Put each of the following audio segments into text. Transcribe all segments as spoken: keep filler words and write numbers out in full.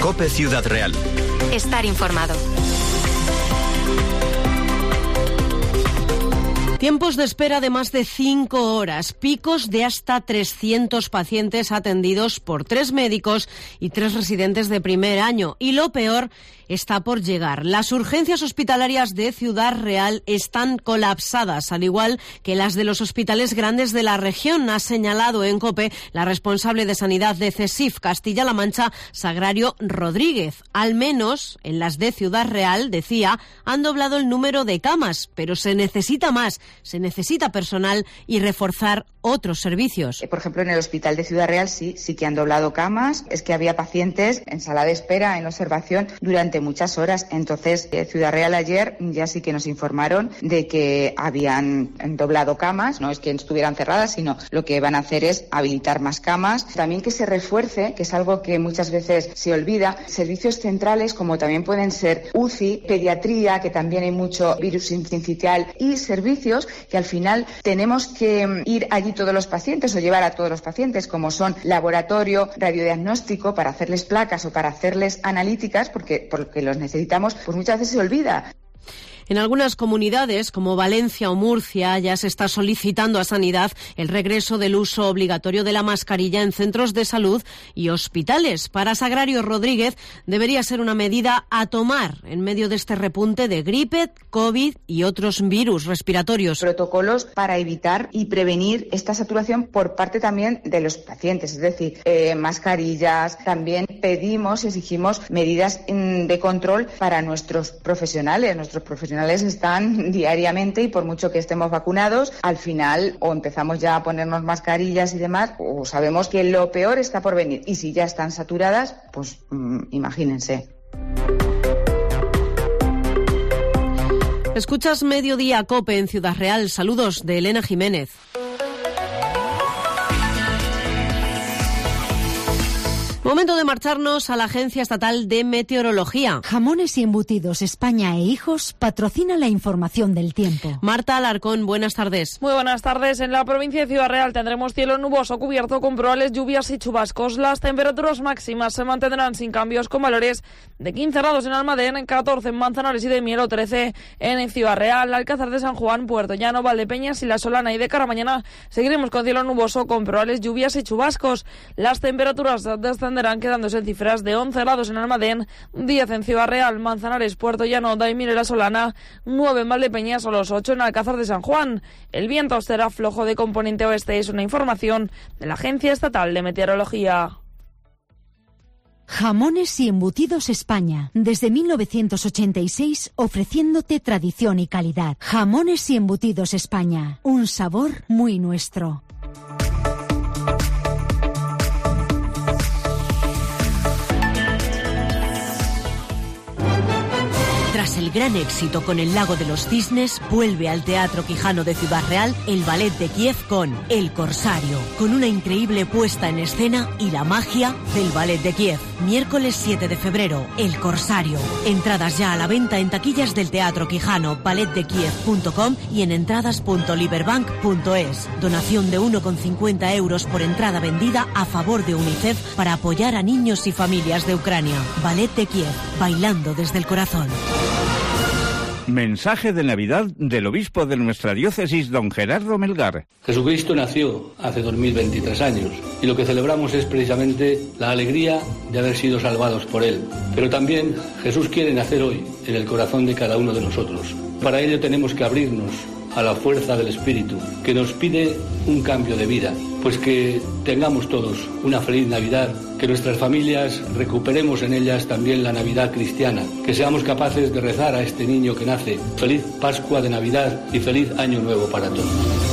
COPE Ciudad Real. Estar informado. Tiempos de espera de más de cinco horas, picos de hasta trescientos pacientes atendidos por tres médicos y tres residentes de primer año. Y lo peor está por llegar. Las urgencias hospitalarias de Ciudad Real están colapsadas, al igual que las de los hospitales grandes de la región, ha señalado en COPE la responsable de sanidad de CESIF Castilla-La Mancha, Sagrario Rodríguez. Al menos en las de Ciudad Real, decía, han doblado el número de camas, pero se necesita más. Se necesita personal y reforzar otros servicios. Por ejemplo, en el hospital de Ciudad Real sí, sí que han doblado camas. Es que había pacientes en sala de espera, en observación, durante muchas horas. Entonces, Ciudad Real ayer ya sí que nos informaron de que habían doblado camas. No es que estuvieran cerradas, sino lo que van a hacer es habilitar más camas. También que se refuerce, que es algo que muchas veces se olvida, servicios centrales como también pueden ser U C I, pediatría, que también hay mucho virus sincicial, y servicios que al final tenemos que ir allí todos los pacientes o llevar a todos los pacientes, como son laboratorio, radiodiagnóstico, para hacerles placas o para hacerles analíticas, porque, porque los necesitamos, pues muchas veces se olvida. En algunas comunidades, como Valencia o Murcia, ya se está solicitando a Sanidad el regreso del uso obligatorio de la mascarilla en centros de salud y hospitales. Para Sagrario Rodríguez, debería ser una medida a tomar en medio de este repunte de gripe, COVID y otros virus respiratorios. Protocolos para evitar y prevenir esta saturación por parte también de los pacientes, es decir, eh, mascarillas. También pedimos, exigimos medidas de control para nuestros profesionales, nuestros profesionales están diariamente, y por mucho que estemos vacunados, al final o empezamos ya a ponernos mascarillas y demás, o sabemos que lo peor está por venir. Y si ya están saturadas, pues mmm, imagínense. Escuchas Mediodía COPE en Ciudad Real. Saludos de Elena Jiménez. Momento de marcharnos a la Agencia Estatal de Meteorología. Jamones y Embutidos España e Hijos patrocina la información del tiempo. Marta Alarcón, buenas tardes. Muy buenas tardes. En la provincia de Ciudad Real tendremos cielo nuboso cubierto con probables lluvias y chubascos. Las temperaturas máximas se mantendrán sin cambios, con valores de quince grados en Almadén, catorce en Manzanares y de Miel, trece en Ciudad Real, Alcázar de San Juan, Puerto Llano, Valdepeñas y La Solana. Y de cara a mañana seguiremos con cielo nuboso con probables lluvias y chubascos. Las temperaturas descenderán quedándose en cifras de once grados en Almadén, diez en Ciudad Real, Manzanares, Puerto Llano, Daimiel y La Solana, nueve en Valdepeñas o los ocho en Alcázar de San Juan. El viento será flojo de componente oeste, es una información de la Agencia Estatal de Meteorología. Jamones y Embutidos España, desde mil novecientos ochenta y seis ofreciéndote tradición y calidad. Jamones y Embutidos España, un sabor muy nuestro. Tras el gran éxito con El Lago de los Cisnes, vuelve al Teatro Quijano de Ciudad Real el Ballet de Kiev con El Corsario, con una increíble puesta en escena y la magia del Ballet de Kiev. Miércoles siete de febrero, El Corsario. Entradas ya a la venta en taquillas del Teatro Quijano, ballet de kiev punto com y en entradas punto liberbank punto es. Donación de uno con cincuenta euros por entrada vendida a favor de UNICEF para apoyar a niños y familias de Ucrania. Ballet de Kiev, bailando desde el corazón. Mensaje de Navidad del obispo de nuestra diócesis, don Gerardo Melgar. Jesucristo nació hace dos mil veintitrés años y lo que celebramos es precisamente la alegría de haber sido salvados por él. Pero también Jesús quiere nacer hoy en el corazón de cada uno de nosotros. Para ello tenemos que abrirnos a la fuerza del Espíritu, que nos pide un cambio de vida, pues que tengamos todos una feliz Navidad, que nuestras familias recuperemos en ellas también la Navidad cristiana, que seamos capaces de rezar a este niño que nace. Feliz Pascua de Navidad y feliz Año Nuevo para todos.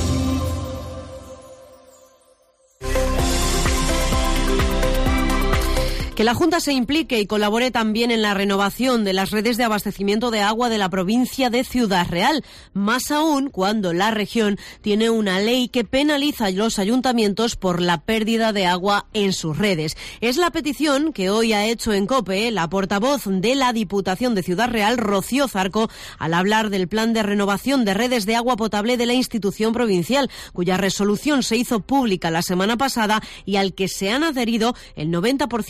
Que la Junta se implique y colabore también en la renovación de las redes de abastecimiento de agua de la provincia de Ciudad Real, más aún cuando la región tiene una ley que penaliza a los ayuntamientos por la pérdida de agua en sus redes. Es la petición que hoy ha hecho en COPE la portavoz de la Diputación de Ciudad Real, Rocío Zarco, al hablar del plan de renovación de redes de agua potable de la institución provincial, cuya resolución se hizo pública la semana pasada y al que se han adherido el noventa por ciento de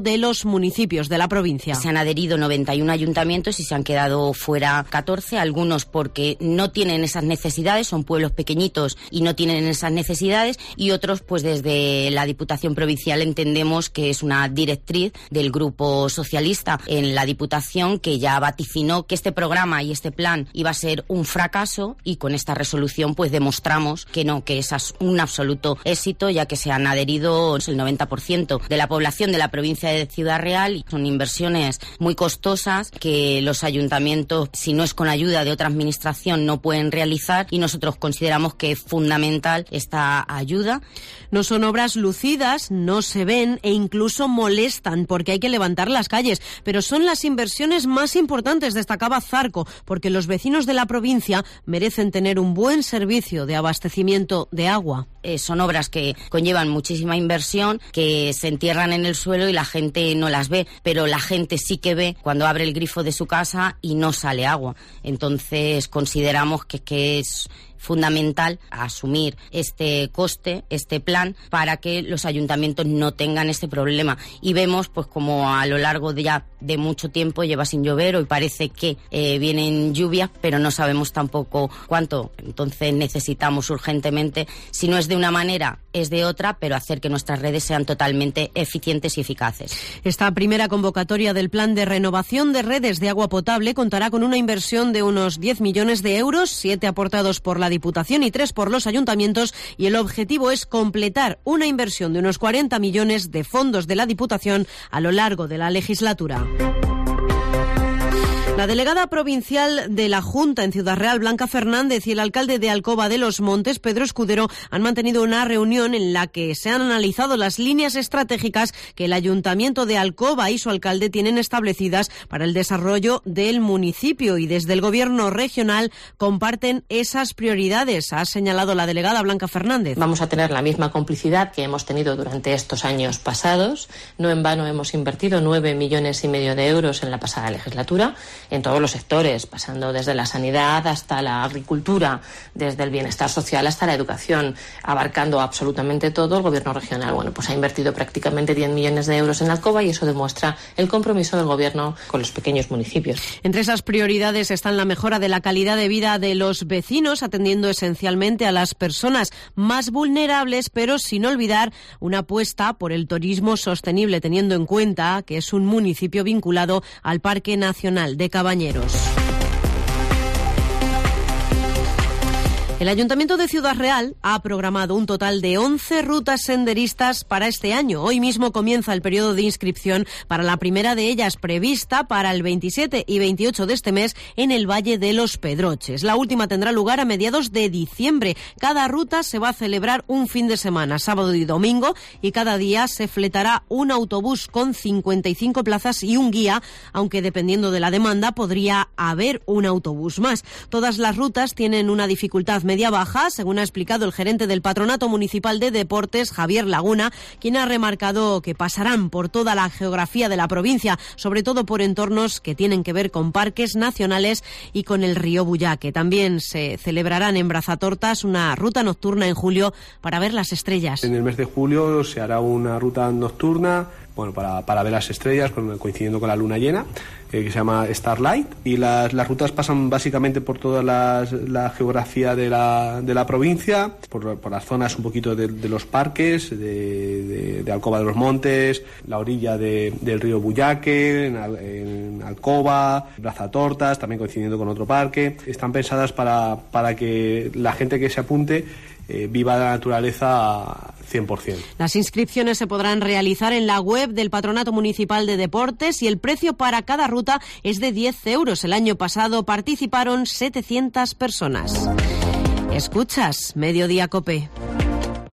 de los municipios de la provincia. Se han adherido noventa y uno ayuntamientos y se han quedado fuera catorce, algunos porque no tienen esas necesidades, son pueblos pequeñitos y no tienen esas necesidades, y otros pues desde la Diputación Provincial entendemos que es una directriz del Grupo Socialista en la Diputación, que ya vaticinó que este programa y este plan iba a ser un fracaso, y con esta resolución pues demostramos que no, que es un absoluto éxito, ya que se han adherido el noventa por ciento de la población de la provincia de Ciudad Real, y son inversiones muy costosas que los ayuntamientos, si no es con ayuda de otra administración, no pueden realizar, y nosotros consideramos que es fundamental esta ayuda. No son obras lucidas, no se ven e incluso molestan porque hay que levantar las calles, pero son las inversiones más importantes, destacaba Zarco, porque los vecinos de la provincia merecen tener un buen servicio de abastecimiento de agua. Eh, son obras que conllevan muchísima inversión, que se entierran en el suelo y la gente no las ve, pero la gente sí que ve cuando abre el grifo de su casa y no sale agua. Entonces consideramos que, que es fundamental asumir este coste, este plan, para que los ayuntamientos no tengan este problema. Y vemos pues como a lo largo de ya de mucho tiempo lleva sin llover, hoy parece que eh, vienen lluvias, pero no sabemos tampoco cuánto. Entonces necesitamos urgentemente, si no es de una manera, es de otra, pero hacer que nuestras redes sean totalmente eficientes y eficaces. Esta primera convocatoria del plan de renovación de redes de agua potable contará con una inversión de unos diez millones de euros, siete aportados por la Diputación y tres por los ayuntamientos, y el objetivo es completar una inversión de unos cuarenta millones de fondos de la Diputación a lo largo de la legislatura. La delegada provincial de la Junta en Ciudad Real, Blanca Fernández, y el alcalde de Alcoba de los Montes, Pedro Escudero, han mantenido una reunión en la que se han analizado las líneas estratégicas que el Ayuntamiento de Alcoba y su alcalde tienen establecidas para el desarrollo del municipio, y desde el Gobierno regional comparten esas prioridades, ha señalado la delegada Blanca Fernández. Vamos a tener la misma complicidad que hemos tenido durante estos años pasados. No en vano hemos invertido nueve millones y medio de euros en la pasada legislatura, en todos los sectores, pasando desde la sanidad hasta la agricultura, desde el bienestar social hasta la educación, abarcando absolutamente todo. El Gobierno regional, bueno, pues ha invertido prácticamente diez millones de euros en Alcoba, y eso demuestra el compromiso del Gobierno con los pequeños municipios. Entre esas prioridades están la mejora de la calidad de vida de los vecinos, atendiendo esencialmente a las personas más vulnerables, pero sin olvidar una apuesta por el turismo sostenible, teniendo en cuenta que es un municipio vinculado al Parque Nacional de Cabañeros. El Ayuntamiento de Ciudad Real ha programado un total de once rutas senderistas para este año. Hoy mismo comienza el periodo de inscripción para la primera de ellas, prevista para el veintisiete y veintiocho de este mes en el Valle de los Pedroches. La última tendrá lugar a mediados de diciembre. Cada ruta se va a celebrar un fin de semana, sábado y domingo, y cada día se fletará un autobús con cincuenta y cinco plazas y un guía, aunque dependiendo de la demanda podría haber un autobús más. Todas las rutas tienen una dificultad media-baja, según ha explicado el gerente del Patronato Municipal de Deportes, Javier Laguna, quien ha remarcado que pasarán por toda la geografía de la provincia, sobre todo por entornos que tienen que ver con parques nacionales y con el río Buyaque. También se celebrarán en Brazatortas una ruta nocturna en julio para ver las estrellas. En el mes de julio se hará una ruta nocturna, bueno, para, para ver las estrellas, coincidiendo con la luna llena, eh, que se llama Starlight, y las, las rutas pasan básicamente por toda las, la geografía de la, de la provincia, por, por las zonas un poquito de, de los parques, de, de, de Alcoba de los Montes, la orilla de, del río Buyaque, en, Al, en Alcoba, Brazatortas, también coincidiendo con otro parque. Están pensadas para, para que la gente que se apunte eh, viva la naturaleza cien por ciento. Las inscripciones se podrán realizar en la web del Patronato Municipal de Deportes, y el precio para cada ruta es de diez euros. El año pasado participaron setecientas personas. Escuchas Mediodía COPE.